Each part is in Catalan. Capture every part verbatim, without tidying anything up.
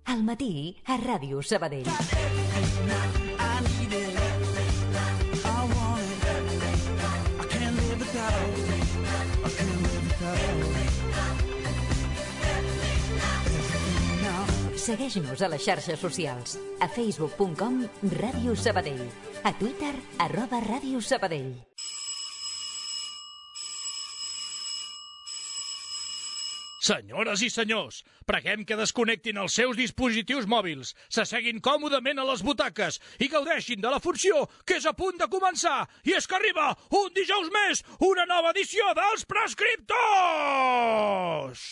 Al matí, a Ràdio Sabadell. Segueix-nos a les xarxes socials. A facebook punt com Ràdio Sabadell. A Twitter, arroba Ràdio Sabadell. Senyores i senyors, preguem que desconnectin els seus dispositius mòbils, s'asseguin còmodament a les butaques i gaudeixin de la funció que és a punt de començar. I és que arriba un dijous més, una nova edició dels Prescriptors!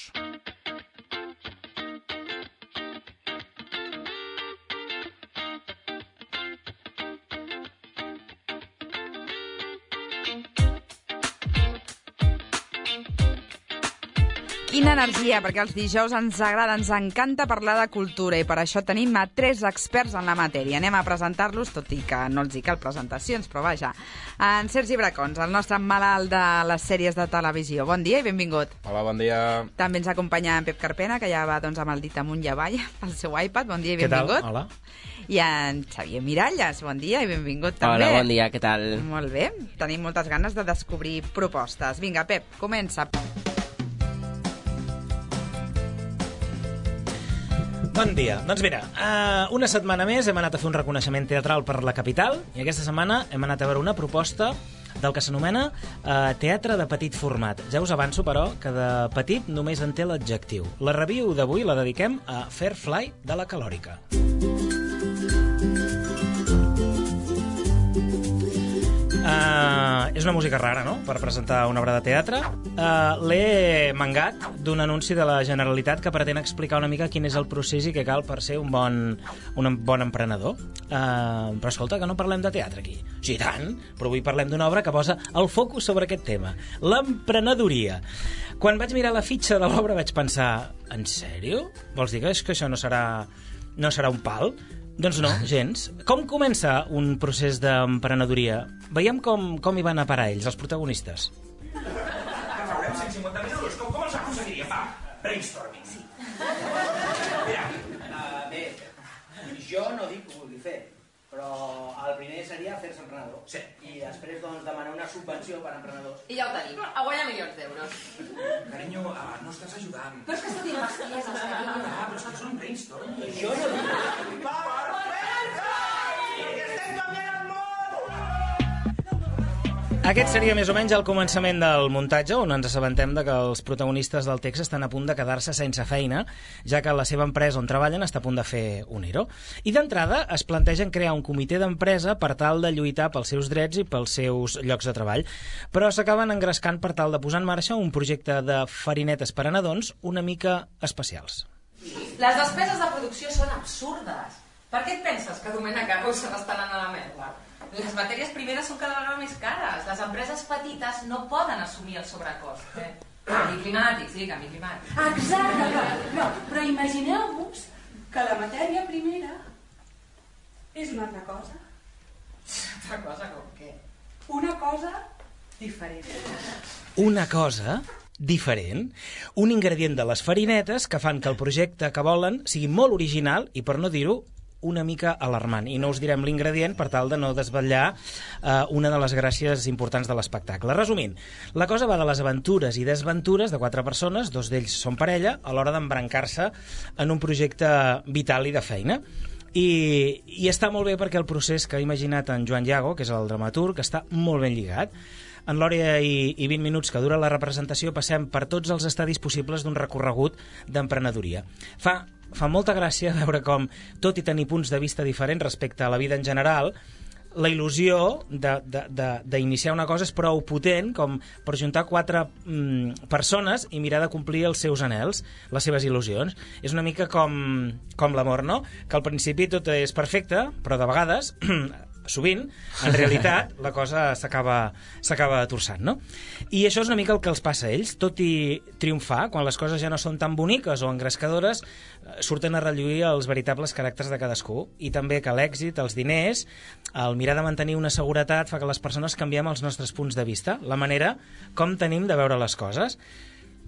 Quina energia, perquè els dijous ens agrada, ens encanta parlar de cultura i per això tenim a tres experts en la matèria. Anem a presentar-los, tot i que no els hi cal presentacions, però vaja. En Sergi Bracons, el nostre malalt de les sèries de televisió. Bon dia i benvingut. Hola, bon dia. També ens acompanya en Pep Carpena, que ja va doncs, amb el dit amunt i avall al seu iPad. Bon dia i benvingut. Què tal? Hola. I en Xavier Miralles, bon dia i benvingut també. Hola, bon dia, què tal? Molt bé, tenim moltes ganes de descobrir propostes. Vinga, Pep, comença. Bon dia. Doncs mira, uh, una setmana més hem anat a fer un reconeixement teatral per la capital i aquesta setmana hem anat a veure una proposta del que s'anomena uh, teatre de petit format. Ja us avanço, però, que de petit només en té l'adjectiu. La review d'avui la dediquem a Fairfly de la Calòrica. Uh, és una música rara, no?, per presentar una obra de teatre. Uh, L'he mangat d'un anunci de la Generalitat que pretén explicar una mica quin és el procés i què cal per ser un bon, un bon emprenedor. Uh, però escolta, que no parlem de teatre aquí. Sí, tant, però avui parlem d'una obra que posa el focus sobre aquest tema, l'emprenedoria. Quan vaig mirar la fitxa de l'obra vaig pensar, en sèrio? Vols dir que, és que això no serà, no serà un pal? Doncs no, gens. Com comença un procés d'emprenedoria? Veiem com, com hi van a parar ells, els protagonistes. Que veurem cent cinquanta mil euros. Com, com els aconseguiria? Va, brainstorming. Sí. Mira, uh, bé, jo no dic que ho vulgui fer, però el primer seria fer-se emprenedor. Sí. I després, doncs, demanar una subvenció per a emprenedors. I ja ho tenim, a guanyar milions d'euros. Carinyo, uh, no estàs ajudant. Però és que estic investies, els carinyo. Ah, però és que és un brainstorming. Jo no dic... Va, Aquest seria més o menys el començament del muntatge, on ens assabentem de que els protagonistes del text estan a punt de quedar-se sense feina, ja que la seva empresa on treballen està a punt de fer un E R O. I d'entrada es plantegen crear un comitè d'empresa per tal de lluitar pels seus drets i pels seus llocs de treball, però s'acaben engrescant per tal de posar en marxa un projecte de farinetes per a nadons una mica especials. Les despeses de producció són absurdes. Per què et penses que Domènec Arreu se n'estan anant a la merda? Les matèries primeres són cada vegada més cares. Les empreses petites no poden assumir el sobrecost. Eh? Canvi climàtic, sí, canvi climàtic. Exacte, no, no, però imagineu-vos que la matèria primera és una altra cosa. Altra cosa com què? Una cosa diferent. Una cosa diferent? Un ingredient de les farinetes que fan que el projecte que volen sigui molt original i, per no dir-ho, una mica alarmant, i no us direm l'ingredient per tal de no desvetllar eh, una de les gràcies importants de l'espectacle. Resumint, la cosa va de les aventures i desventures de quatre persones, dos d'ells són parella, a l'hora d'embrancar-se en un projecte vital i de feina. I, i està molt bé perquè el procés que ha imaginat en Joan Llago, que és el dramaturg, està molt ben lligat. En l'hora i, i vint minuts que dura la representació passem per tots els estadis possibles d'un recorregut d'emprenedoria. Fa, fa molta gràcia veure com, tot i tenir punts de vista diferents respecte a la vida en general, la il·lusió d'iniciar una cosa és prou potent com per juntar quatre mm, persones i mirar de complir els seus anhels, les seves il·lusions. És una mica com, com l'amor, no? Que al principi tot és perfecte, però de vegades sovint, en realitat, la cosa s'acaba s'acaba torçant, no? I això és una mica el que els passa a ells. Tot i triomfar, quan les coses ja no són tan boniques o engrescadores, surten a relluir els veritables caràcters de cadascú, i també que l'èxit, els diners, el mirar de mantenir una seguretat fa que les persones canviem els nostres punts de vista, la manera com tenim de veure les coses.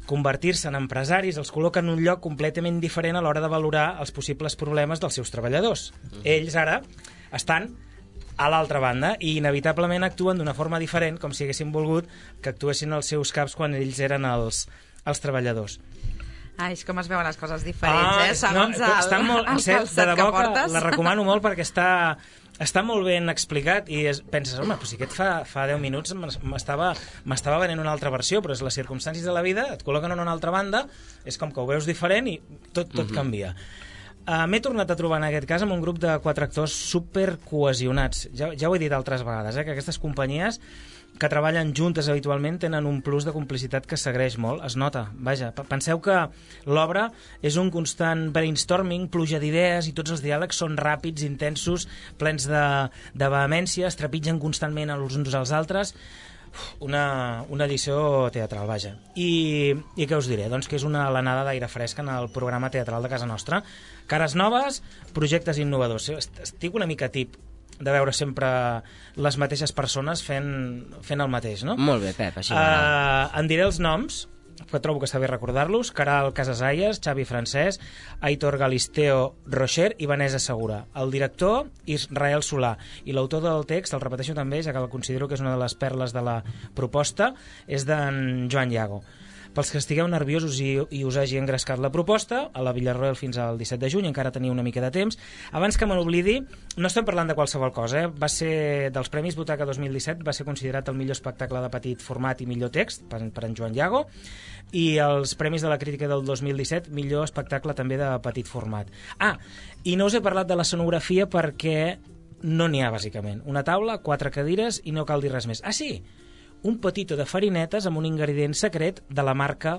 convertir-se en empresaris els col·loca en un lloc completament diferent a l'hora de valorar els possibles problemes dels seus treballadors. Uh-huh. Ells ara estan a l'altra banda i inevitablement actuen d'una forma diferent, com si haguessin volgut que actuessin els seus caps quan ells eren els, els treballadors. Ai, és com es veuen les coses diferents, ah, eh? Segons no, el, molt, el set, calçat que portes. La recomano molt perquè està, està molt ben explicat i es, penses, home, però si aquest fa, fa deu minuts m'estava venent una altra versió, però és les circumstàncies de la vida, et col·loquen en una altra banda, és com que ho veus diferent i tot, tot uh-huh. canvia. Uh, M'he tornat a trobar en aquest cas amb un grup de quatre actors super cohesionats. Ja, ja ho he dit altres vegades, eh, que aquestes companyies que treballen juntes habitualment tenen un plus de complicitat que s'agraeix molt, es nota. Vaja, penseu que l'obra és un constant brainstorming, pluja d'idees i tots els diàlegs són ràpids, intensos, plens de, de vehemència, es trepitgen constantment els uns als altres. Una, una edició teatral, vaja. I, I què us diré? Doncs que és una alenada d'aire fresc en el programa teatral de casa nostra. Cares noves, projectes innovadors. Estic una mica tip de veure sempre les mateixes persones fent, fent el mateix, no? Molt bé, Pep, així uh, en diré els noms, que trobo que està bé recordar-los: Caral Casasalles, Xavi Francesc, Aitor Galisteo Rocher i Vanessa Segura. El director, Israel Solà, i l'autor del text, el repeteixo també, ja que el considero que és una de les perles de la proposta, és d'en Joan Iago. Pels que estigueu nerviosos i, i us hagi engrescat la proposta, a la Villarroel fins al disset de juny, encara teniu una mica de temps. Abans que me n'oblidi, no estem parlant de qualsevol cosa, eh? Va ser dels Premis Butaca dos mil disset, va ser considerat el millor espectacle de petit format i millor text per, per en Joan Iago, i els Premis de la Crítica del dos mil disset, millor espectacle també de petit format. Ah, i no us he parlat de l'escenografia perquè no n'hi ha, bàsicament. Una taula, quatre cadires i no cal dir res més. Ah, sí? Un potito de farinetes amb un ingredient secret de la marca...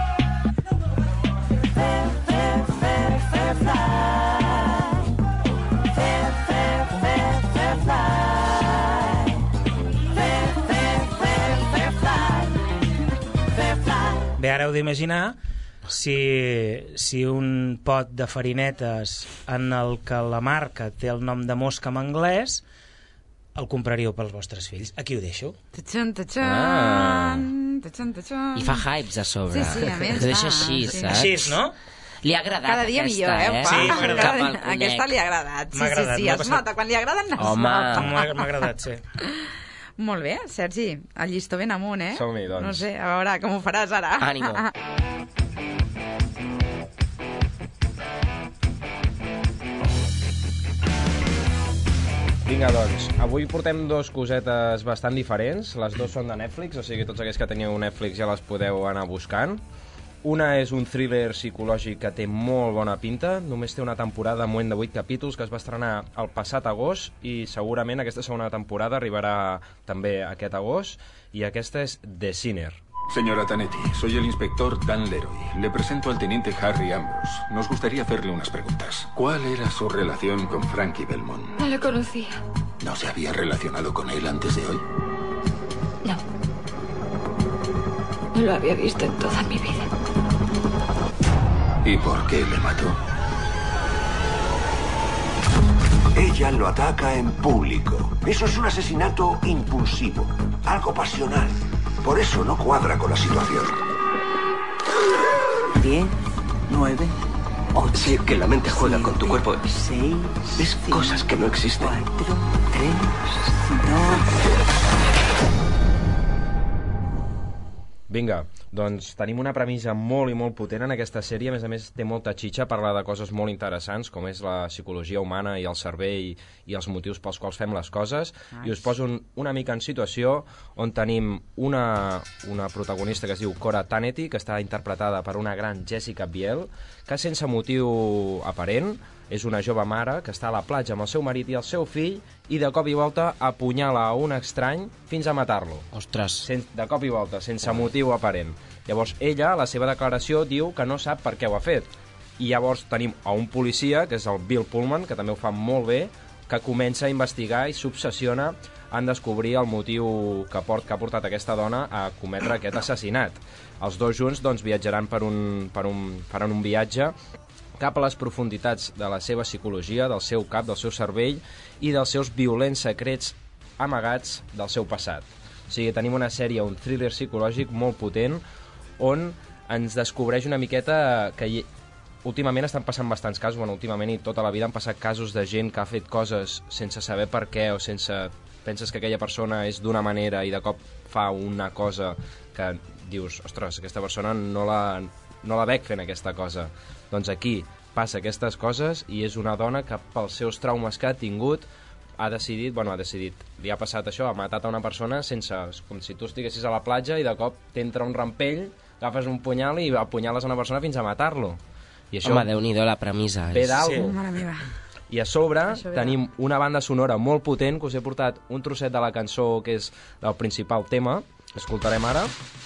Bé, ara heu d'imaginar si, si un pot de farinetes en el que la marca té el nom de mosca en anglès el compraríeu pels vostres fills. Aquí ho deixo. Tachan, tachan, Ah. tachan, tachan. I fa hypes a sobre. Sí, sí, a més, Ho deixa va, així, sí. saps? Així, no? Li ha agradat Cada dia aquesta, millor, eh? eh? Pa? Sí, m'ha agradat. Cap al conec. Aquesta li ha agradat. Sí, M'ha agradat, sí, sí, m'ha es passat. nota. Quan li agraden, es Home. nota. M'ha m'ha agradat, sí. Molt bé, Sergi, el llistó ben amunt, eh? Som-hi, doncs. No sé, a veure, com ho faràs ara? Ànimo. Vinga, doncs, avui portem dos cosetes bastant diferents. Les dues són de Netflix, o sigui, tots aquells que teniu Netflix ja les podeu anar buscant. Una és un thriller psicològic que té molt bona pinta. Només té una temporada de moment de vuit capítols que es va estrenar el passat agost i segurament aquesta segona temporada arribarà també aquest agost. I aquesta és The Sinner. Señora Tanetti, soy el inspector Dan Leroy. Le presento al teniente Harry Ambrose. Nos gustaría hacerle unas preguntas. ¿Cuál era su relación con Frankie Belmont? No lo conocía. ¿No se había relacionado con él antes de hoy? No. No lo había visto en toda mi vida. ¿Y por qué le mató? Ella lo ataca en público. Eso es un asesinato impulsivo, algo pasional. Por eso no cuadra con la situación. Diez, nueve, ocho. Sí, que la mente juega con tu cuerpo. Seis, Es cinco, cosas que no existen. cuatro, tres, dos... Vinga, doncs tenim una premissa molt i molt potent en aquesta sèrie. A més a més, té molta xitxa, parla de coses molt interessants, com és la psicologia humana i el cervell i els motius pels quals fem les coses. I us poso un, una mica en situació on tenim una, una protagonista que es diu Cora Tanetti, que està interpretada per una gran Jessica Biel, que sense motiu aparent és una jove mare que està a la platja amb el seu marit i el seu fill i de cop i volta apunyala a un estrany fins a matar-lo. Ostres. Sen de cop i volta, sense motiu aparent. Llavors ella, a la seva declaració, diu que no sap per què ho ha fet. I llavors tenim a un policia, que és el Bill Pullman, que també ho fa molt bé, que comença a investigar i s'obsessiona en descobrir el motiu que, port, que ha portat aquesta dona a cometre aquest assassinat. Els dos junts doncs, viatjaran per un, per un, faran un viatge cap a les profunditats de la seva psicologia, del seu cap, del seu cervell i dels seus violents secrets amagats del seu passat. O sigui, tenim una sèrie, un thriller psicològic molt potent on ens descobreix una miqueta que hi, últimament estan passant bastants casos, bueno, últimament i tota la vida han passat casos de gent que ha fet coses sense saber per què o sense... penses que aquella persona és d'una manera i de cop fa una cosa que dius, ostres, aquesta persona no la, no la veig fent aquesta cosa. Doncs aquí passa aquestes coses i és una dona que pels seus traumes que ha tingut ha decidit, bueno, ha decidit, li ha passat això, ha matat a una persona sense, com si tu estiguessis a la platja i de cop t'entra un rampell, agafes un punyal i apunyales a una persona fins a matar-lo. I això Home, Déu-n'hi-do la premissa. ve d'algo. Sí. Mare meva. I a sobre Això ve tenim una banda sonora molt potent, que us he portat un trosset de la cançó que és el principal tema, que escoltarem ara.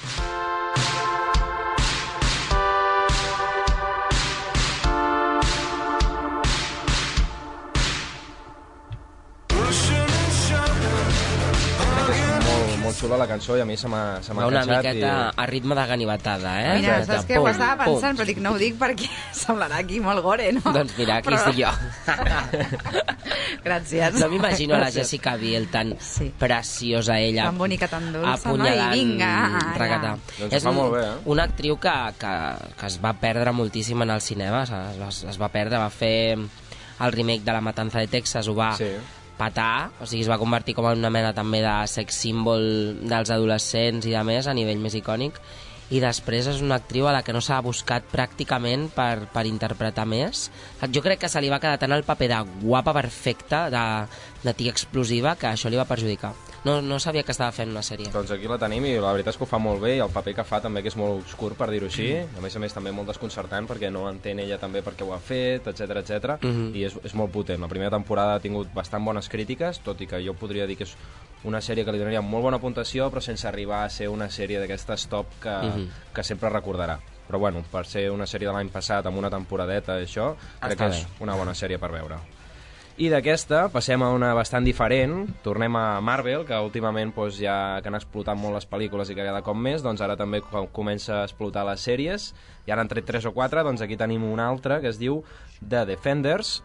Molt xula la cançó i a mi se m'ha Va una encaixat. miqueta I... a ritme de ganivetada, eh? Mira, Miqueta, saps què? Ho pum, estava pum. pensant, però dic, no ho dic perquè semblarà aquí molt gore, no? Doncs mira, aquí Però- estic jo. Gràcies. No m'imagino la Jessica Biel tan Sí. preciosa, ella. Tan bonica, tan dolça, no? I apunyalant, vinga, allà. regatar. Doncs ho fa molt bé, eh? Una actriu que, que, que es va perdre moltíssim en el cinema, es, es, es va perdre, va fer el remake de La Matanza de Texas, ho va... Sí. patar, o sigui, es va convertir com en una mena també de sex símbol dels adolescents i de més, a nivell més icònic, i després és una actriu a la que no s'ha buscat pràcticament per, per interpretar més. Jo crec que se li va quedar tant el paper de guapa perfecta, de, de tia explosiva, que això li va perjudicar. No, no sabia que estava fent una sèrie. Doncs aquí la tenim i la veritat és que ho fa molt bé i el paper que fa també que és molt obscur, per dir-ho així, a més a més també molt desconcertant perquè no entén ella també per què ho ha fet, etc etc. Mhm. I és, és molt potent. La primera temporada ha tingut bastant bones crítiques, tot i que jo podria dir que és una sèrie que li donaria molt bona puntuació, però sense arribar a ser una sèrie d'aquestes top que, Mhm. que sempre recordarà. Però bueno, per ser una sèrie de l'any passat amb una temporadeta i això, crec Està que és bé. una bona sèrie per veure. I d'aquesta passem a una bastant diferent, tornem a Marvel, que últimament doncs, ja que han explotat molt les pel·lícules i que cada cop més, doncs ara també com- comença a explotar les sèries, i ara han tret tres o quatre, doncs aquí tenim una altra que es diu The Defenders.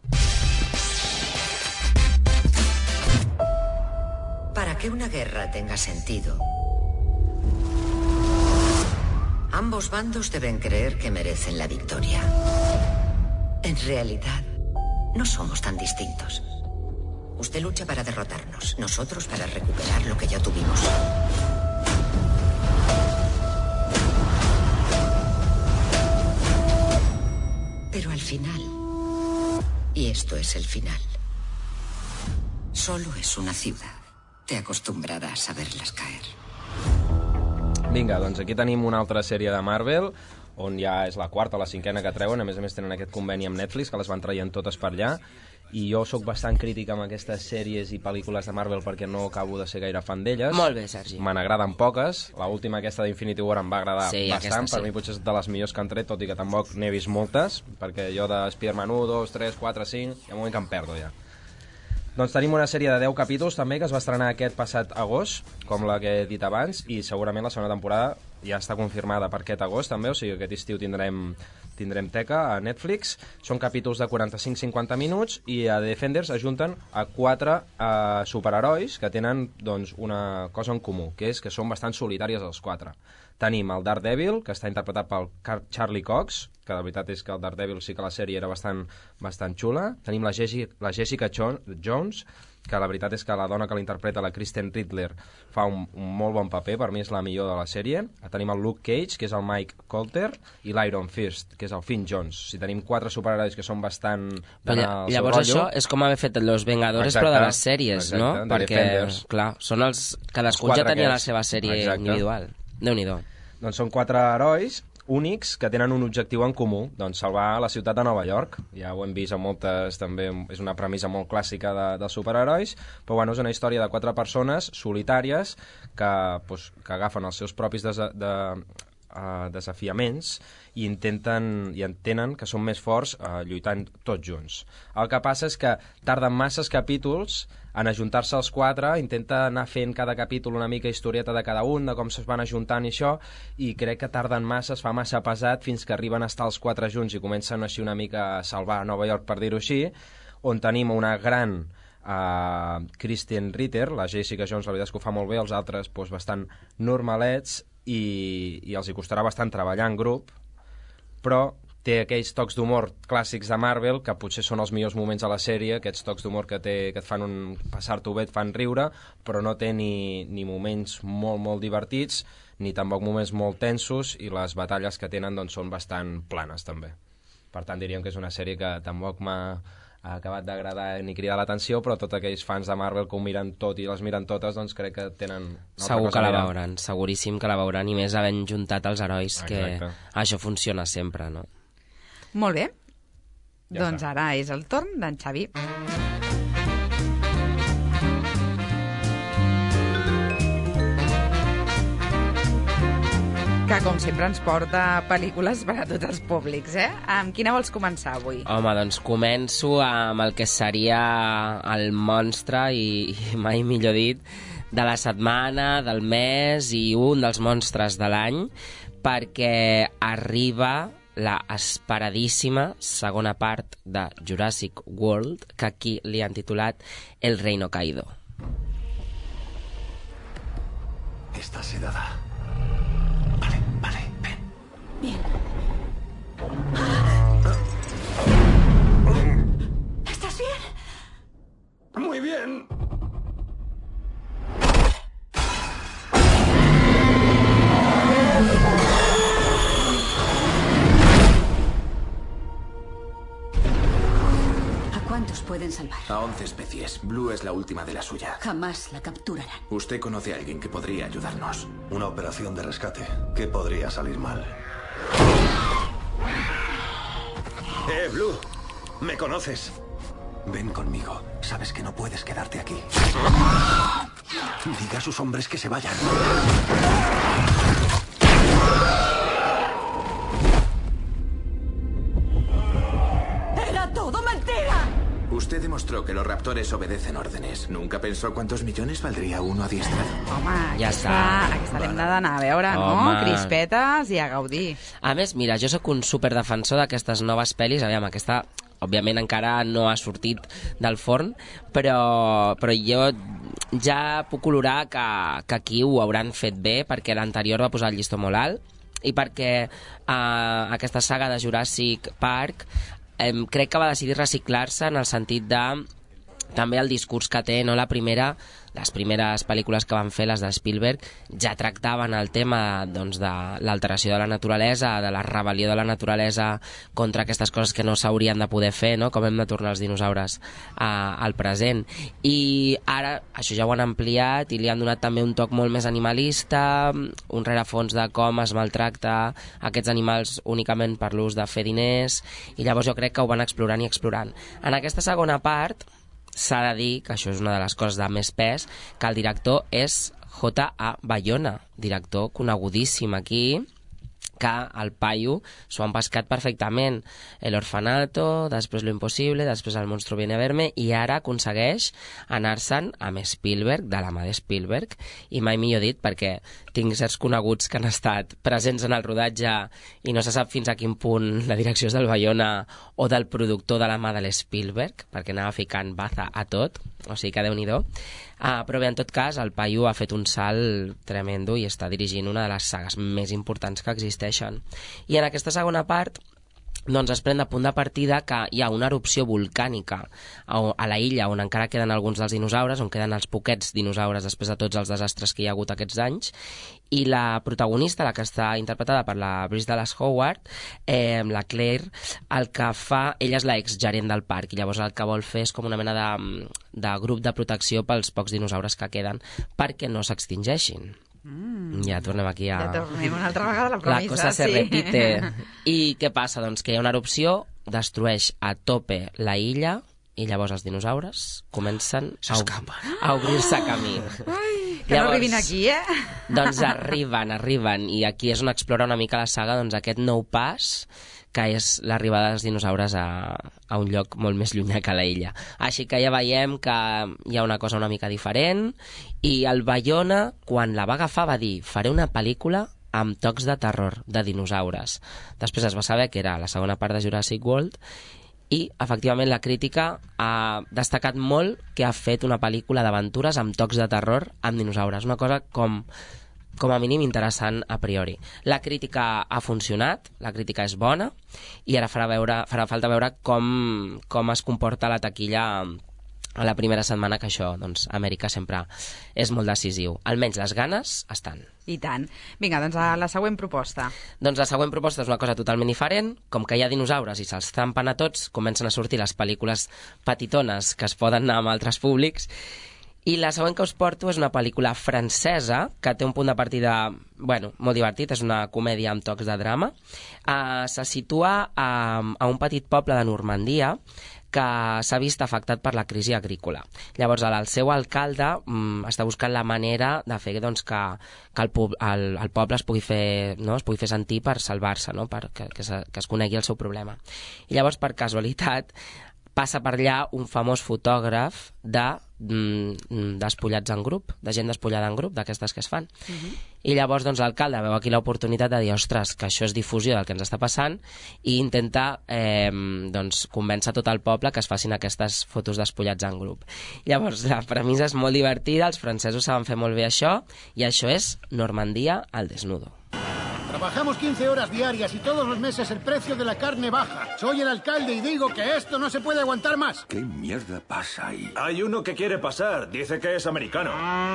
Para que una guerra tenga sentido, ambos bandos deben creer que merecen la victoria. En realidad, no somos tan distintos. Usted lucha para derrotarnos, nosotros para recuperar lo que ya tuvimos. Pero al final, y esto es el final, solo es una ciudad. Te acostumbrarás a verlas caer. Vinga, doncs aquí tenim una altra sèrie de Marvel, on ja és la quarta o la cinquena que treuen, a més a més tenen aquest conveni amb Netflix, que les van traient totes per allà, i jo sóc bastant crític amb aquestes sèries i pel·lícules de Marvel perquè no acabo de ser gaire fan d'elles. Molt bé, Sergi. Me n'agraden poques. La última, aquesta d'Infinity War, em va agradar Sí, bastant. aquesta Per sí. mi potser és de les millors que han tret, tot i que tampoc n'he vist moltes, perquè jo de Spider-Man u, dos, tres, quatre, cinc, hi ha un moment que em perdo ja. Doncs tenim una sèrie de deu capítols també que es va estrenar aquest passat agost, com la que he dit abans, i segurament la segona temporada ja està confirmada per aquest agost també, o sigui que aquest estiu tindrem, tindrem teca a Netflix. Són capítols de quaranta-cinc a cinquanta minuts i a The Defenders ajunten a quatre eh, superherois que tenen doncs, una cosa en comú, que és que són bastant solitàries els quatre. Tenim el Daredevil, que està interpretat pel Car- Charlie Cox, que la veritat és que el Daredevil sí que la sèrie era bastant, bastant xula. Tenim la, Jessi, la Jessica Jo- Jones, que la veritat és que la dona que l'interpreta, la Kristen Rittler, fa un, un molt bon paper, per mi és la millor de la sèrie. Tenim el Luke Cage, que és el Mike Colter, i l'Iron Fist, que és el Finn Jones. Si tenim quatre superherois que són bastant... Però lla- llavors això és com haver fet Los Vengadores, Exacte, però de les sèries, exacte, no? The Perquè, Defenders. clar, són els... cadascun Els ja quatre tenia la aquests. seva sèrie Exacte. individual. Déu-n'hi-do. Doncs són quatre herois únics que tenen un objectiu en comú, doncs salvar la ciutat de Nova York. Ja ho hem vist en moltes, també és una premissa molt clàssica de, dels superherois, però bueno, és una història de quatre persones solitàries que, pues, que agafen els seus propis des, de, uh, desafiaments i intenten i entenen que són més forts uh, lluitant tots junts. El que passa és que tarden masses capítols en ajuntar-se els quatre, intenta anar fent cada capítol una mica historieta de cada un, de com es van ajuntant i això, i crec que tarden massa, es fa massa pesat fins que arriben a estar els quatre junts i comencen així una mica a salvar Nova York, per dir-ho així, on tenim una gran uh, Kristen Ritter, la Jessica Jones, la veritat és que ho fa molt bé, els altres doncs, bastant normalets, i, i els hi costarà bastant treballar en grup, però té aquells tocs d'humor clàssics de Marvel, que potser són els millors moments de la sèrie, aquests tocs d'humor que, té, que et fan un, passar-t'ho bé, et fan riure, però no té ni, ni moments molt, molt divertits, ni tampoc moments molt tensos, i les batalles que tenen doncs, són bastant planes, també. Per tant, diríem que és una sèrie que tampoc m'ha acabat d'agradar ni cridar l'atenció, però tots aquells fans de Marvel que ho miren tot i les miren totes, doncs crec que tenen... Segur que la veuran, seguríssim que la veuran, i més havent juntat els herois, Exacte. que això funciona sempre, no? Molt bé. Ja Doncs està. ara és el torn d'en Xavi. Que, com sempre, ens porta pel·lícules per a tots els públics, eh? Amb quina vols començar avui? Home, doncs començo amb el que seria el monstre, i, i mai millor dit, de la setmana, del mes i un dels monstres de l'any, perquè arriba la esperadíssima segona part de Jurassic World, que aquí li han titulat El Reino Caído. Está sedada. Bien. ¿Estás bien? Muy bien. ¿A cuántos pueden salvar? A once especies. Blue es la última de la suya. Jamás la capturarán. Usted conoce a alguien que podría ayudarnos. Una operación de rescate. ¿Qué podría salir mal? ¡Eh, Blue! ¿Me conoces? Ven conmigo. Sabes que no puedes quedarte aquí. Diga a sus hombres que se vayan. ¡Era todo mentira! Usted demostró que los raptores obedecen órdenes. ¿Nunca pensó cuántos millones valdría uno adiestrado? Home, Ja aquesta, està. aquesta l'hem d'anar a veure, no? Home. Crispetes i a gaudir. A més, mira, jo sóc un superdefensor d'aquestes noves pel·lis. Aviam, aquesta, òbviament, encara no ha sortit del forn, però, però jo ja puc olorar que, que aquí ho hauran fet bé, perquè l'anterior va posar el llistó molt alt i perquè eh, aquesta saga de Jurassic Park eh, crec que va decidir reciclar-se en el sentit de també el discurs que té, no? La primera, les primeres pel·lícules que van fer, les de Spielberg, ja tractaven el tema, doncs, de l'alteració de la naturalesa, de la rebel·lió de la naturalesa contra aquestes coses que no s'haurien de poder fer, no? Com hem de tornar els dinosaures a, al present. I ara això ja ho han ampliat i li han donat també un toc molt més animalista, un rerefons de com es maltracta aquests animals únicament per l'ús de fer diners, i llavors jo crec que ho van explorant i explorant. En aquesta segona part s'ha de dir, que això és una de les coses de més pes, que el director és J A Bayona, director conegudíssim aquí, que el paio s'ho han pescat perfectament. El Orfanato, després Lo Imposible, després El Monstruo Viene a Verme, i ara aconsegueix anar-se'n amb Spielberg, de la mà de Spielberg, i mai millor dit, perquè tinc certs coneguts que han estat presents en el rodatge i no se sap fins a quin punt la direcció és del Bayona o del productor de la mà de l'Spielberg, perquè anava ficant baza a tot, o sigui que Déu-n'hi-do. Ah, però bé, en tot cas, el paio ha fet un salt tremendo i està dirigint una de les sagues més importants que existeixen. I en aquesta segona part doncs es pren de punt de partida que hi ha una erupció volcànica a, a la illa on encara queden alguns dels dinosaures, on queden els poquets dinosaures després de tots els desastres que hi ha hagut aquests anys, i la protagonista, la que està interpretada per la Bryce Dallas Howard, eh, la Claire, el que fa, ella és l'exgerent del parc, i llavors el que vol fer és com una mena de, de grup de protecció pels pocs dinosaures que queden perquè no s'extingeixin. Mm. Ja tornem aquí a... Ja tornem una altra vegada a la premissa. La cosa se sí. repite. I què passa? Doncs que hi ha una erupció, destrueix a tope la illa, i llavors els dinosaures comencen a, a obrir-se camí. Ai, que llavors, no arribin aquí, eh? Doncs arriben, arriben, i aquí és on explora una mica la saga, doncs aquest nou pas, que és l'arribada dels dinosaures a, a un lloc molt més llunyà que la illa. Així que ja veiem que hi ha una cosa una mica diferent, i el Bayona, quan la va agafar, va dir, faré una pel·lícula amb tocs de terror, de dinosaures. Després es va saber que era la segona part de Jurassic World, i efectivament la crítica ha destacat molt que ha fet una pel·lícula d'aventures amb tocs de terror amb dinosaures. Una cosa com com a mínim interessant a priori. La crítica ha funcionat, la crítica és bona, i ara farà, veure, farà falta veure com, com es comporta la taquilla a la primera setmana, que això, doncs, a Amèrica sempre és molt decisiu. Almenys les ganes estan. I tant. Vinga, doncs a la següent proposta. Doncs la següent proposta és una cosa totalment diferent. Com que hi ha dinosaures i se'ls trampen a tots, comencen a sortir les pel·lícules petitones que es poden anar amb altres públics. I la següent que us porto és una pel·lícula francesa que té un punt de partida, bueno, molt divertit, és una comèdia amb tocs de drama. Uh, se situa a, a un petit poble de Normandia que s'ha vist afectat per la crisi agrícola. Llavors, el seu alcalde mm, està buscant la manera de fer doncs, que, que el, el, el poble es pugui fer, no? es pugui fer sentir per salvar-se, no? per que, que, se, que es conegui el seu problema. I llavors, per casualitat, passa per allà un famós fotògraf de mm, despullats en grup, de gent despullada en grup, d'aquestes que es fan. Uh-huh. I llavors doncs, l'alcalde veu aquí l'oportunitat de dir, ostres, que això és difusió del que ens està passant, i intenta eh, doncs, convèncer tot el poble que es facin aquestes fotos despullats en grup. Llavors, la premissa és molt divertida, els francesos saben fer molt bé això, i això és Normandia al desnudo. Trabajamos quince horas diarias y todos los meses el precio de la carne baja. Soy el alcalde y digo que esto no se puede aguantar más. ¿Qué mierda pasa ahí? Hay uno que quiere pasar. Dice que es americano.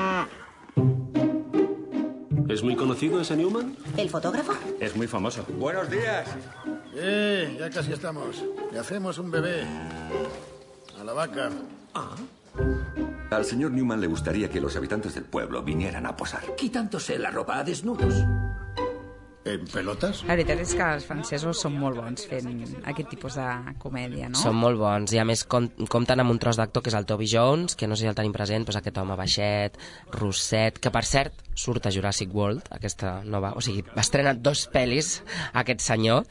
¿Es muy conocido ese Newman? ¿El fotógrafo? Es muy famoso. Buenos días. Eh, ya casi estamos. Le hacemos un bebé. A la vaca. Ah. Al señor Newman le gustaría que los habitantes del pueblo vinieran a posar. Quitándose la ropa a desnudos. En pelotes? La veritat és que els francesos són molt bons fent aquest tipus de comèdia, no? Són molt bons, i a més com, compten amb un tros d'actor que és el Toby Jones, que no sé si el tenim present, doncs aquest home baixet, rosset, que per cert surt a Jurassic World, aquesta nova, o sigui, va estrenar dos pel·lis aquest senyor,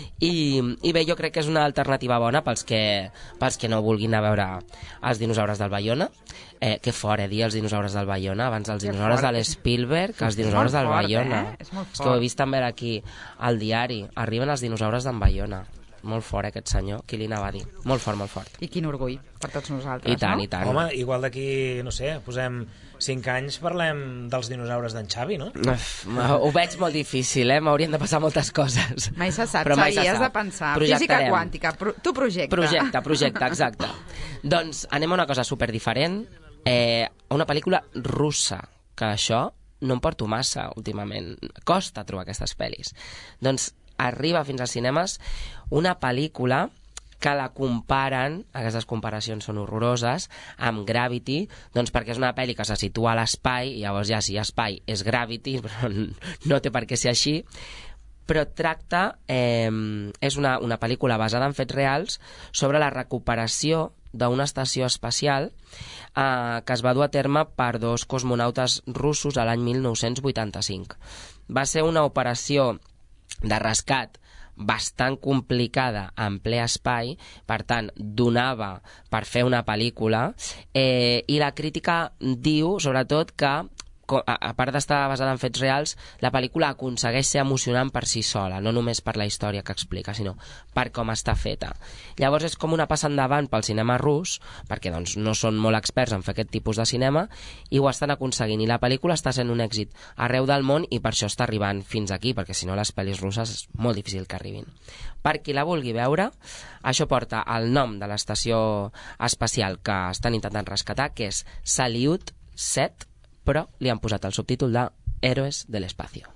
i, i bé, jo crec que és una alternativa bona pels que, pels que no vulguin anar a veure els dinosaures del Baiona. Eh, que fort, eh, dir els dinosaures del Baiona abans els dinosaures de l'Spielberg que els dinosaures del Baiona. Eh? És molt fort. És que ho he vist també aquí al diari. Arriben els dinosaures d'en Baiona. Molt fort, eh, aquest senyor. Qui li anava a dir? Molt fort, molt fort. I quin orgull per tots nosaltres, I tant, no? i tant. Home, igual d'aquí, no sé, posem cinc anys, parlem dels dinosaures d'en Xavi, no? Uf, ho veig molt difícil, eh? M'haurien de passar moltes coses. Mai se sap, Però mai Xavi, se has sap. de pensar. Física quàntica, pro tu projecte. Projecte, projecte, exacte. Doncs anem a una cosa superdiferent. Eh, una pel·lícula russa, que això no em porto massa últimament, costa trobar aquestes pel·lis. Doncs arriba fins als cinemes una pel·lícula que la comparen, aquestes comparacions són horroroses, amb Gravity, doncs perquè és una pel·li que se situa a l'espai, i llavors ja si espai és Gravity, però no té per què ser així, però tracta, eh, és una, una pel·lícula basada en fets reals sobre la recuperació d'una estació espacial eh, que es va dur a terme per dos cosmonautes russos a l'any mil nou-cents vuitanta-cinc. Va ser una operació de rescat bastant complicada en ple espai, per tant, donava per fer una pel·lícula, eh, i la crítica diu, sobretot, que a part d'estar basada en fets reals, la pel·lícula aconsegueix ser emocionant per si sola, no només per la història que explica, sinó per com està feta. Llavors és com una passa endavant pel cinema rus, perquè doncs, no són molt experts en fer aquest tipus de cinema, i ho estan aconseguint, i la pel·lícula està sent un èxit arreu del món, i per això està arribant fins aquí, perquè si no les pel·lis russes és molt difícil que arribin. Per qui la vulgui veure, això porta el nom de l'estació espacial que estan intentant rescatar, que és Salyut set, però li han posat el subtítol de Héroes del Espacio.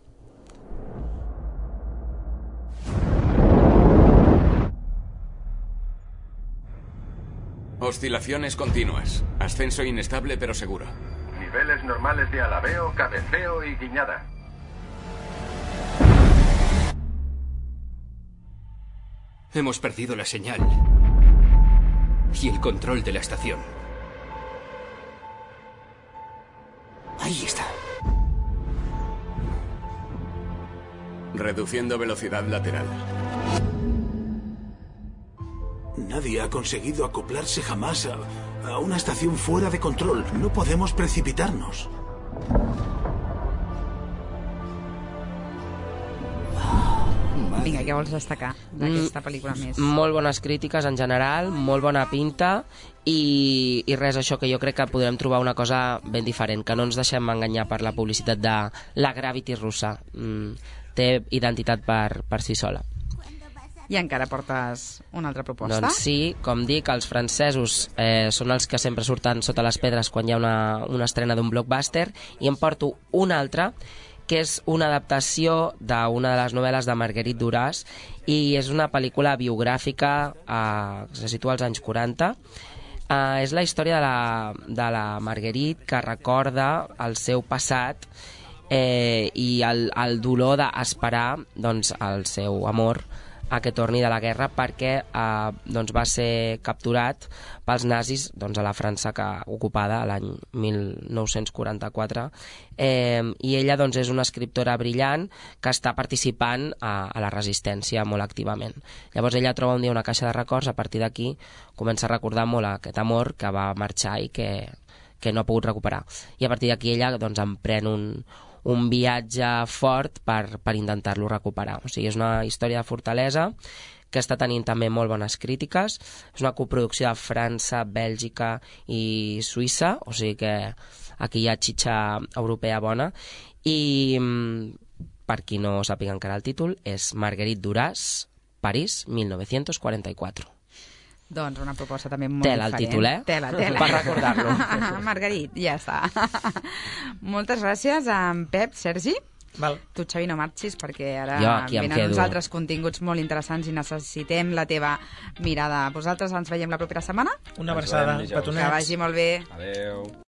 Oscilaciones continuas. Ascenso inestable pero seguro. Niveles normales de alabeo, cabeceo y guiñada. Hemos perdido la señal y el control de la estación. Ahí está. Reduciendo velocidad lateral. Nadie ha conseguido acoplarse jamás a, a una estación fuera de control. No podemos precipitarnos. Vinga, què vols destacar d'aquesta pel·lícula més? Molt bones crítiques en general, molt bona pinta i, i res, això que jo crec que podrem trobar una cosa ben diferent, que no ens deixem enganyar per la publicitat de la Gravity russa. Mm, té identitat per, per si sola. I encara portes una altra proposta? Doncs sí, com dic, els francesos eh, són els que sempre surten sota les pedres quan hi ha una, una estrena d'un blockbuster, i em porto una altra, que és una adaptació d'una de les novel·les de Marguerite Duras, i és una pel·lícula biogràfica eh, que se situa als anys quaranta. Eh, és la història de la, de la Marguerite, que recorda el seu passat eh, i el, el dolor d'esperar doncs, el seu amor a que torni de la guerra, perquè eh, doncs va ser capturat pels nazis doncs, a la França que, ocupada l'any mil nou-cents quaranta-quatre, eh, i ella doncs, és una escriptora brillant que està participant a, a la resistència molt activament. Llavors ella troba un dia una caixa de records, a partir d'aquí comença a recordar molt aquest amor que va marxar i que, que no ha pogut recuperar, i a partir d'aquí ella doncs, emprèn un un viatge fort per, per intentar-lo recuperar. O sigui, és una història de fortalesa que està tenint també molt bones crítiques. És una coproducció de França, Bèlgica i Suïssa, o sigui que aquí hi ha xitxa europea bona. I per qui no sàpiga encara el títol, és Marguerite Duras, París, mil nou-cents quaranta-quatre. Doncs una proposta també molt tela diferent. El títol, eh? Tela, tela. Per recordar-lo. Marguerite, ja està. Moltes gràcies a en Pep, Sergi. Val. Tu, Xavi, no marxis, perquè ara venen uns altres continguts molt interessants i necessitem la teva mirada. Vosaltres ens veiem la propera setmana? Una abraçada, petonet. Que vagi molt bé. Adéu.